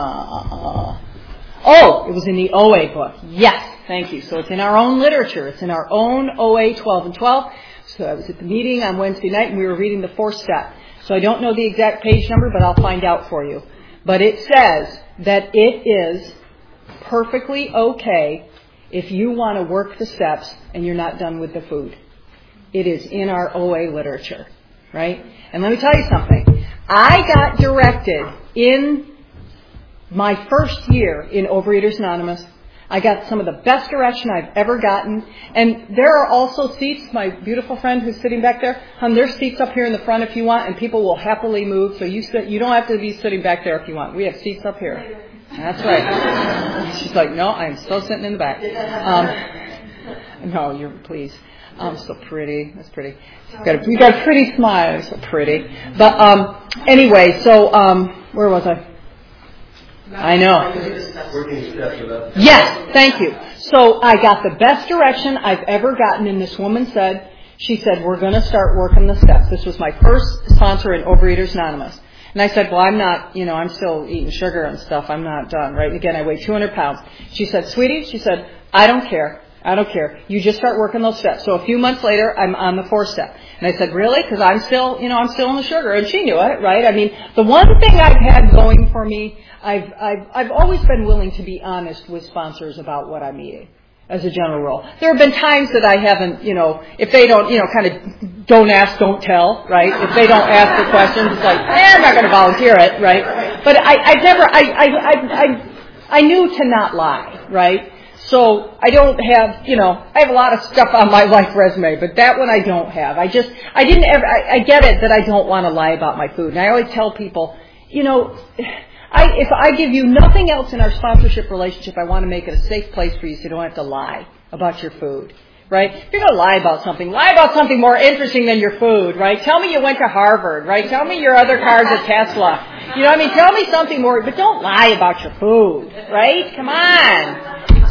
it was in the OA book. Yes, thank you. So it's in our own literature. It's in our own OA 12 and 12. So I was at the meeting on Wednesday night, and we were reading the 4th step. So I don't know the exact page number, but I'll find out for you. But it says that it is perfectly okay if you want to work the steps and you're not done with the food. It is in our OA literature, right? And let me tell you something. I got directed in my first year in Overeaters Anonymous. I got some of the best direction I've ever gotten. And there are also seats, my beautiful friend who's sitting back there, there's seats up here in the front if you want, and people will happily move. So you don't have to be sitting back there if you want. We have seats up here. That's right. She's like, no, I'm still sitting in the back. No, please. So pretty. That's pretty. You got a pretty smile. So pretty. But anyway, so where was I? I know. Yes, thank you. So I got the best direction I've ever gotten, and this woman said, we're going to start working the steps. This was my first sponsor in Overeaters Anonymous. And I said, well, I'm not, I'm still eating sugar and stuff. I'm not done, right? And again, I weigh 200 pounds. She said, sweetie, I don't care. You just start working those steps. So a few months later, I'm on the 4th step. And I said, really? Because I'm still in the sugar. And she knew it, right? I mean, the one thing I've had going for me, I've always been willing to be honest with sponsors about what I'm eating, as a general rule. There have been times that I haven't, if they don't, kind of don't ask, don't tell, right? If they don't ask the questions, it's like, I'm not going to volunteer it, right? But I knew to not lie, right? So I don't have, I have a lot of stuff on my life resume, but that one I don't have. I get it that I don't want to lie about my food. And I always tell people, if I give you nothing else in our sponsorship relationship, I want to make it a safe place for you so you don't have to lie about your food, right? If you're going to lie about something more interesting than your food, right? Tell me you went to Harvard, right? Tell me your other car's at Tesla. Tell me something more, but don't lie about your food, right? Come on.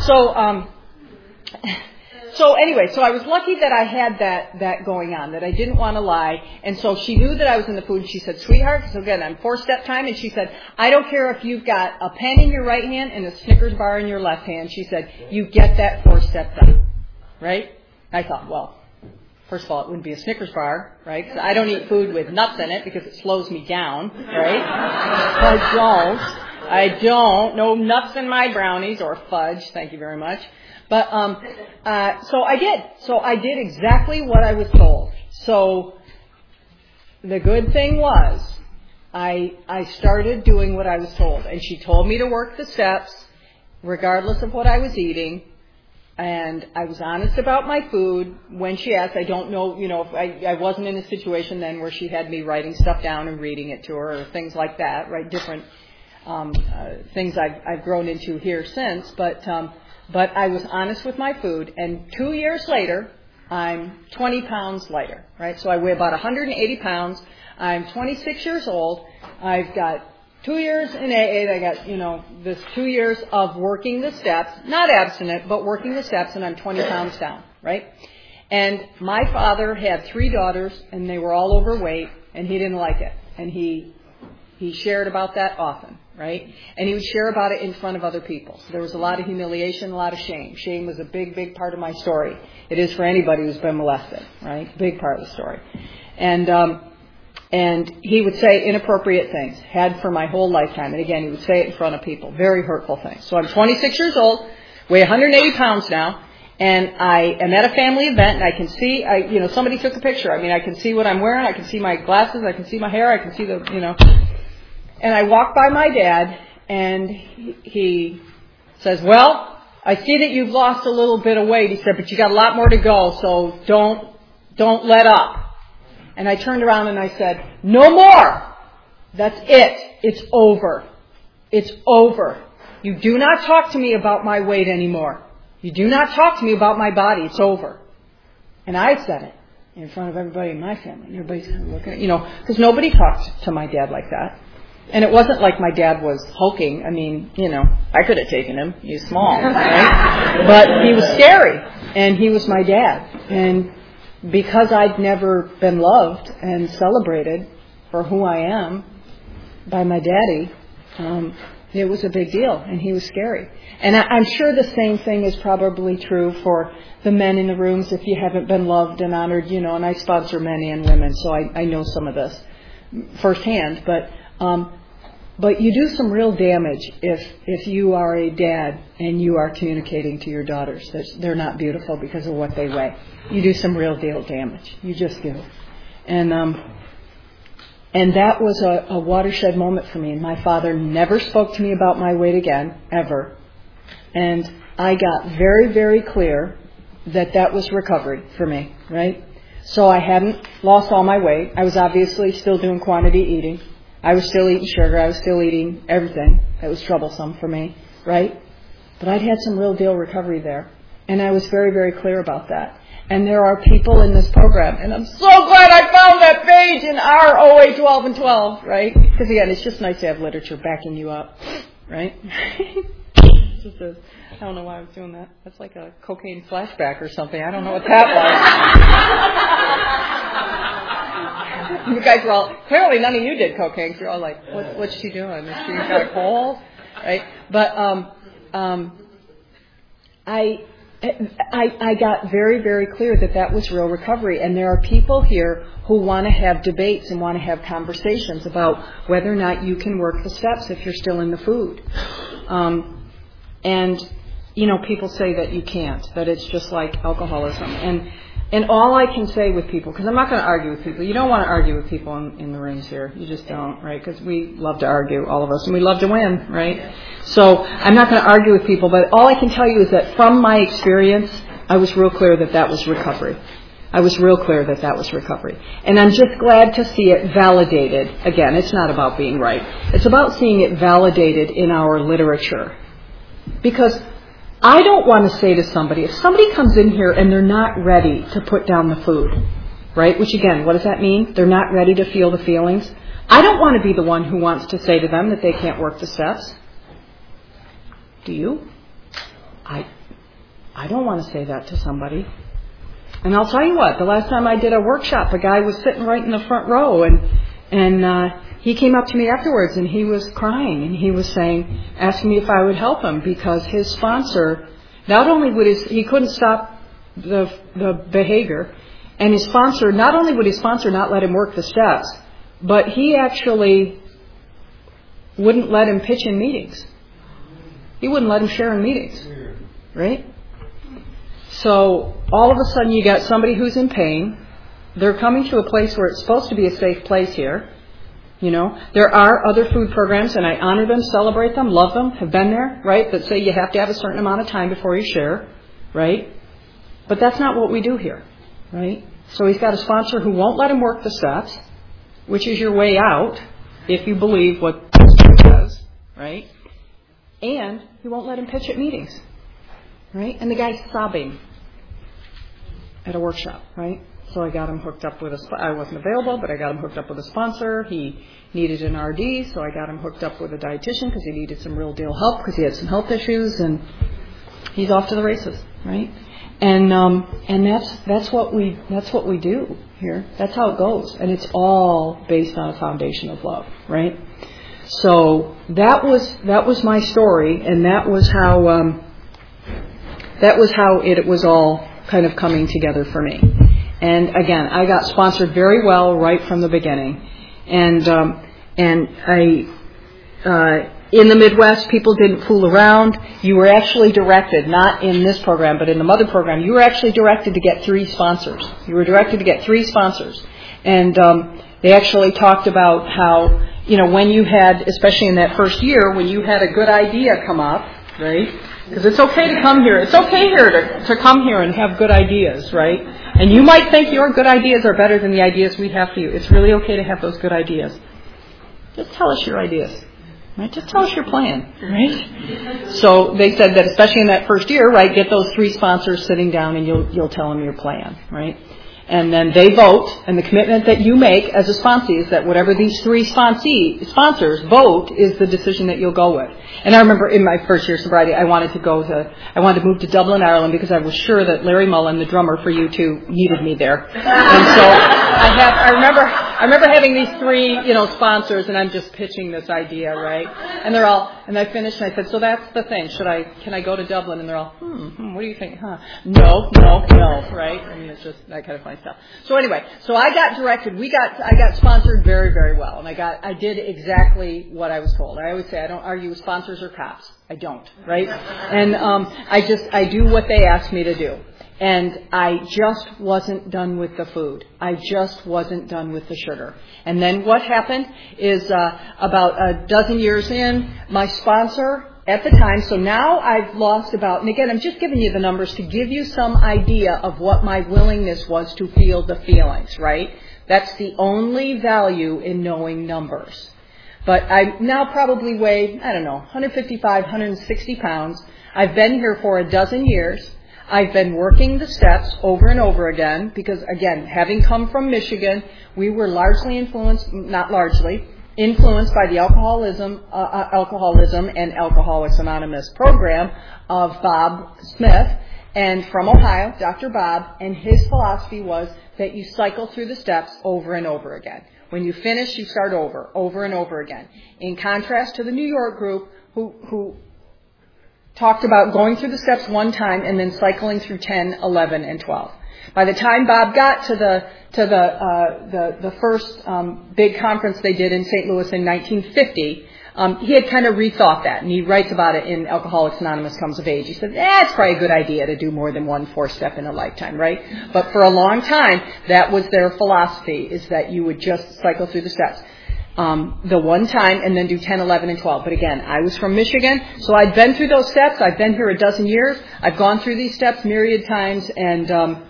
So anyway, I was lucky that I had that going on, that I didn't want to lie. And so she knew that I was in the food. And she said, sweetheart, so again, I'm 4-step time. And she said, I don't care if you've got a pen in your right hand and a Snickers bar in your left hand. She said, you get that 4-step done, right? I thought, well, first of all, it wouldn't be a Snickers bar, right? Because I don't eat food with nuts in it because it slows me down, right? I don't. No nuts in my brownies or fudge. Thank you very much. But so I did. So I did exactly what I was told. So the good thing was I started doing what I was told. And she told me to work the steps regardless of what I was eating. And I was honest about my food. When she asked, I don't know, if I wasn't in a situation then where she had me writing stuff down and reading it to her or things like that, right? Different things I've grown into here since. But I was honest with my food. And 2 years later, I'm 20 pounds lighter, right? So I weigh about 180 pounds. I'm 26 years old. I've got 2 years in AA. I got, this 2 years of working the steps, not abstinent, but working the steps, and I'm 20 pounds down, right? And my father had 3 daughters, and they were all overweight, and he didn't like it. And he shared about that often, right? And he would share about it in front of other people. So there was a lot of humiliation, a lot of shame. Shame was a big, big part of my story. It is for anybody who's been molested, right? Big part of the story. And he would say inappropriate things, had for my whole lifetime. And again, he would say it in front of people, very hurtful things. So I'm 26 years old, weigh 180 pounds now, and I am at a family event, and I can see, somebody took a picture. I mean, I can see what I'm wearing, I can see my glasses, I can see my hair, I can see and I walk by my dad, and he says, well, I see that you've lost a little bit of weight, he said, but you got a lot more to go, so don't let up. And I turned around and I said, no more. That's it. It's over. It's over. You do not talk to me about my weight anymore. You do not talk to me about my body. It's over. And I said it in front of everybody in my family. And everybody's kind of looking at, because nobody talked to my dad like that. And it wasn't like my dad was hulking. I mean, I could have taken him. He's small, right? But he was scary. And he was my dad. And because I'd never been loved and celebrated for who I am by my daddy, it was a big deal, and he was scary. And I'm sure the same thing is probably true for the men in the rooms if you haven't been loved and honored, and I sponsor men and women, so I know some of this firsthand. But you do some real damage if you are a dad and you are communicating to your daughters that they're not beautiful because of what they weigh. You do some real deal damage. You just do. And that was a watershed moment for me. And my father never spoke to me about my weight again, ever. And I got very, very clear that was recovery for me, right? So I hadn't lost all my weight. I was obviously still doing quantity eating. I was still eating sugar. I was still eating everything that was troublesome for me, right? But I'd had some real deal recovery there. And I was very, very clear about that. And there are people in this program, and I'm so glad I found that page in our OA 12 and 12, right? Because again, it's just nice to have literature backing you up, right? I don't know why I was doing that. That's like a cocaine flashback or something. I don't know what that was. You guys were all, apparently none of you did cocaine, because you're all like, what's she doing? Is she got a cold? Right? But I got very, very clear that was real recovery. And there are people here who want to have debates and want to have conversations about whether or not you can work the steps if you're still in the food. People say that you can't, that it's just like alcoholism. And all I can say with people, because I'm not going to argue with people. You don't want to argue with people in the rooms here. You just don't, right? Because we love to argue, all of us, and we love to win, right? So I'm not going to argue with people, but all I can tell you is that from my experience, I was real clear that was recovery. I was real clear that was recovery. And I'm just glad to see it validated. Again, it's not about being right. It's about seeing it validated in our literature. Because I don't want to say to somebody, if somebody comes in here and they're not ready to put down the food, right? Which again, what does that mean? They're not ready to feel the feelings. I don't want to be the one who wants to say to them that they can't work the steps. Do you? I don't want to say that to somebody. And I'll tell you what, the last time I did a workshop, a guy was sitting right in the front row and he came up to me afterwards and he was crying and he was asking me if I would help him because his sponsor, not only he couldn't stop the behavior, and his sponsor, not only would his sponsor not let him work the steps, but he actually wouldn't let him pitch in meetings. He wouldn't let him share in meetings, right? So all of a sudden you got somebody who's in pain. They're coming to a place where it's supposed to be a safe place here. There are other food programs, and I honor them, celebrate them, love them, have been there, right, that say you have to have a certain amount of time before you share, right? But that's not what we do here, right? So he's got a sponsor who won't let him work the steps, which is your way out, if you believe what this says, right? And he won't let him pitch at meetings, right? And the guy's sobbing at a workshop, right? So I got him hooked up with I wasn't available, but I got him hooked up with a sponsor. He needed an RD, so I got him hooked up with a dietitian because he needed some real deal help because he had some health issues, and he's off to the races, right? And that's what we do here. That's how it goes, and it's all based on a foundation of love, right? So that was my story, and that was how it was all kind of coming together for me. And again, I got sponsored very well right from the beginning, and I. In the Midwest, people didn't fool around. You were actually directed, not in this program, but in the Mother program, you were actually directed to get 3 sponsors. You were directed to get 3 sponsors. And they actually talked about how, when you had, especially in that first year, when you had a good idea come up, right? Because it's okay to come here. It's okay here to come here and have good ideas, right? And you might think your good ideas are better than the ideas we have for you. It's really okay to have those good ideas. Just tell us your ideas. Right? Just tell us your plan, right? So they said that especially in that first year, right, get those 3 sponsors sitting down and you'll tell them your plan, right? And then they vote, and the commitment that you make as a sponsee is that whatever these 3 sponsors vote is the decision that you'll go with. And I remember in my first year of sobriety, I wanted to move to Dublin, Ireland, because I was sure that Larry Mullen, the drummer for U2, needed me there. And so I remember having these 3, sponsors, and I'm just pitching this idea, right? And and I finished, and I said, so that's the thing. Can I go to Dublin? And they're all, what do you think? No, right? I mean, it's just that kind of funny stuff. So anyway, I got directed. I got sponsored very, very well, and I did exactly what I was told. I always say I don't argue with sponsors or cops. I don't, right? And I do what they ask me to do. And I just wasn't done with the food. I just wasn't done with the sugar. And then what happened is about a dozen years in, my sponsor at the time, so now I've lost about, and again, I'm just giving you the numbers to give you some idea of what my willingness was to feel the feelings, right? That's the only value in knowing numbers. But I now probably weigh, 155, 160 pounds. I've been here for a dozen years. I've been working the steps over and over again because, again, having come from Michigan, we were largely influenced by the alcoholism and Alcoholics Anonymous program of Bob Smith, and from Ohio, Dr. Bob, and his philosophy was that you cycle through the steps over and over again. When you finish, you start over and over again. In contrast to the New York group who talked about going through the steps one time and then cycling through 10, 11, and 12. By the time Bob got to the first big conference they did in St. Louis in 1950, he had kind of rethought that, and he writes about it in Alcoholics Anonymous Comes of Age. He said, it's probably a good idea to do more than 1 4-step in a lifetime, right? But for a long time, that was their philosophy, is that you would just cycle through the steps. The one time and then do 10, 11, and 12. But again, I was from Michigan, so I'd been through those steps. I've been here a dozen years. I've gone through these steps myriad times, and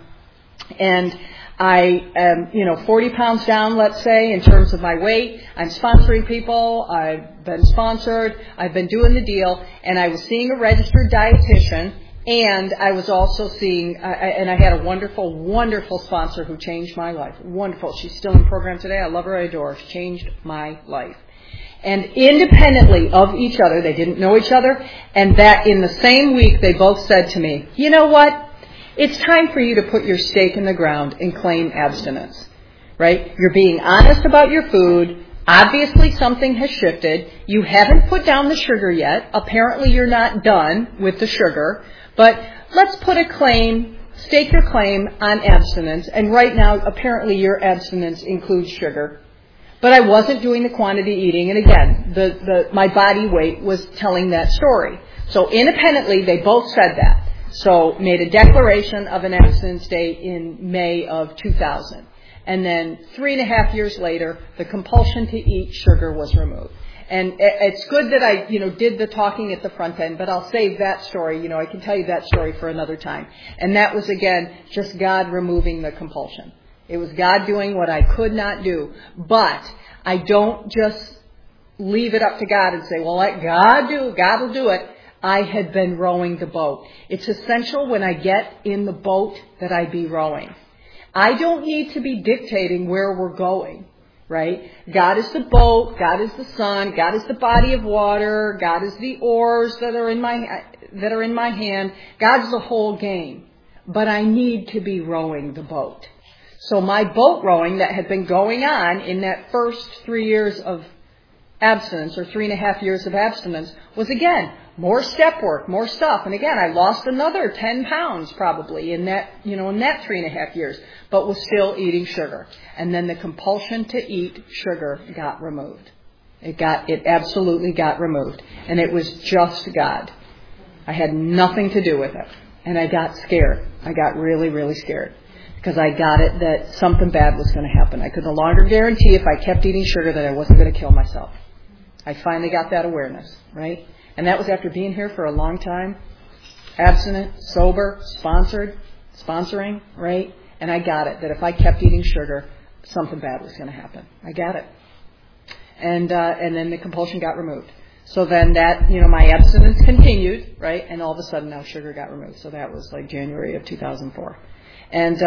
I am, 40 pounds down, let's say, in terms of my weight. I'm sponsoring people. I've been sponsored. I've been doing the deal, and I was seeing a registered dietitian. And I was also seeing, and I had a wonderful, wonderful sponsor who changed my life. Wonderful. She's still in program today. I love her. I adore her. She changed my life. And independently of each other, they didn't know each other, and that in the same week they both said to me, you know what? It's time for you to put your stake in the ground and claim abstinence. Right? You're being honest about your food. Obviously something has shifted. You haven't put down the sugar yet. Apparently you're not done with the sugar. But let's put stake your claim on abstinence. And right now, apparently your abstinence includes sugar. But I wasn't doing the quantity eating. And again, my body weight was telling that story. So independently, they both said that. So made a declaration of an abstinence date in May of 2000. And then 3.5 years later, the compulsion to eat sugar was removed. And it's good that I, did the talking at the front end, but I'll save that story. I can tell you that story for another time. And that was, again, just God removing the compulsion. It was God doing what I could not do. But I don't just leave it up to God and say, well, let God do it. God will do it. I had been rowing the boat. It's essential when I get in the boat that I be rowing. I don't need to be dictating where we're going. Right? God is the boat, God is the sun, God is the body of water, God is the oars that are in my hand. God's the whole game. But I need to be rowing the boat. So my boat rowing that had been going on in that first 3 years of abstinence, or 3.5 years of abstinence, was again more step work, more stuff. And again, I lost another 10 pounds probably in that 3.5 years, but was still eating sugar. And then the compulsion to eat sugar got removed. It absolutely got removed. And it was just God. I had nothing to do with it. And I got scared. I got really, really scared. Because I got it that something bad was going to happen. I could no longer guarantee if I kept eating sugar that I wasn't going to kill myself. I finally got that awareness, right? And that was after being here for a long time, abstinent, sober, sponsoring, right? And I got it that if I kept eating sugar, something bad was going to happen. I got it. And then the compulsion got removed. So then that, my abstinence continued, right? And all of a sudden now sugar got removed. So that was like January of 2004. And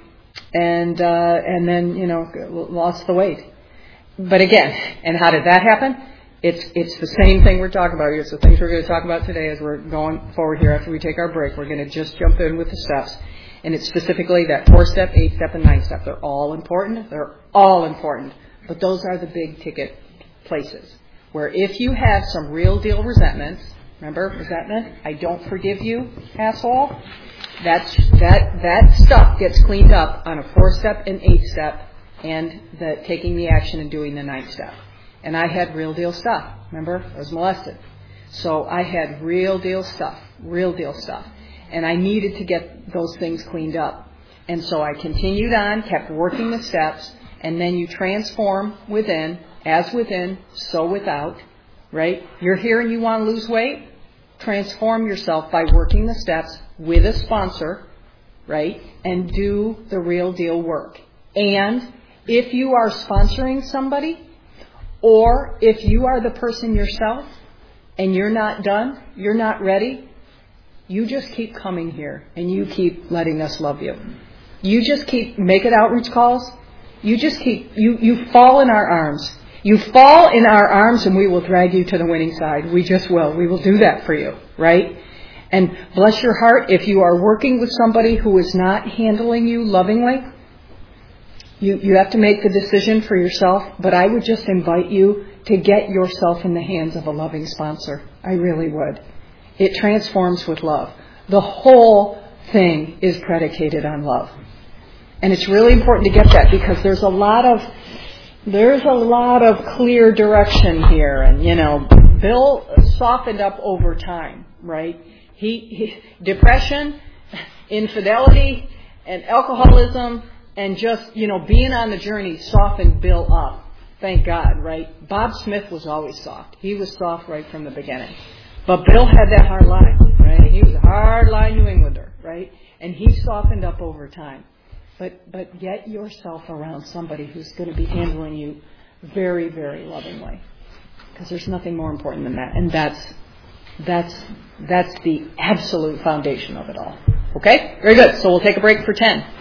then, lost the weight. But again, and how did that happen? It's the same thing we're talking about here. It's the things we're going to talk about today as we're going forward here after we take our break. We're going to just jump in with the steps. And it's specifically that 4-step, 8-step, and 9-step. They're all important. They're all important. But those are the big ticket places where if you have some real deal resentments, remember resentment, I don't forgive you, asshole, that stuff gets cleaned up on a 4-step and 8-step and taking the action and doing the 9th-step. And I had real deal stuff. Remember, I was molested. So I had real deal stuff. And I needed to get those things cleaned up. And so I continued on, kept working the steps, and then you transform within, as within, so without, right? You're here and you want to lose weight? Transform yourself by working the steps with a sponsor, right? And do the real deal work. And if you are sponsoring somebody, or if you are the person yourself and you're not done, you're not ready, you just keep coming here and you keep letting us love you. You just keep making outreach calls. You just keep, you fall in our arms. You fall in our arms and we will drag you to the winning side. We just will. We will do that for you, right? And bless your heart, if you are working with somebody who is not handling you lovingly, you have to make the decision for yourself, but I would just invite you to get yourself in the hands of a loving sponsor. I really would. It transforms with love. The whole thing is predicated on love. And it's really important to get that because there's a lot of clear direction here. And, Bill softened up over time, right? He depression, infidelity, and alcoholism, and just, being on the journey softened Bill up. Thank God, right? Bob Smith was always soft. He was soft right from the beginning. But Bill had that hard line, right? He was a hard line New Englander, right? And he softened up over time. But get yourself around somebody who's going to be handling you very, very lovingly. Because there's nothing more important than that. And that's the absolute foundation of it all. Okay? Very good. So we'll take a break for 10.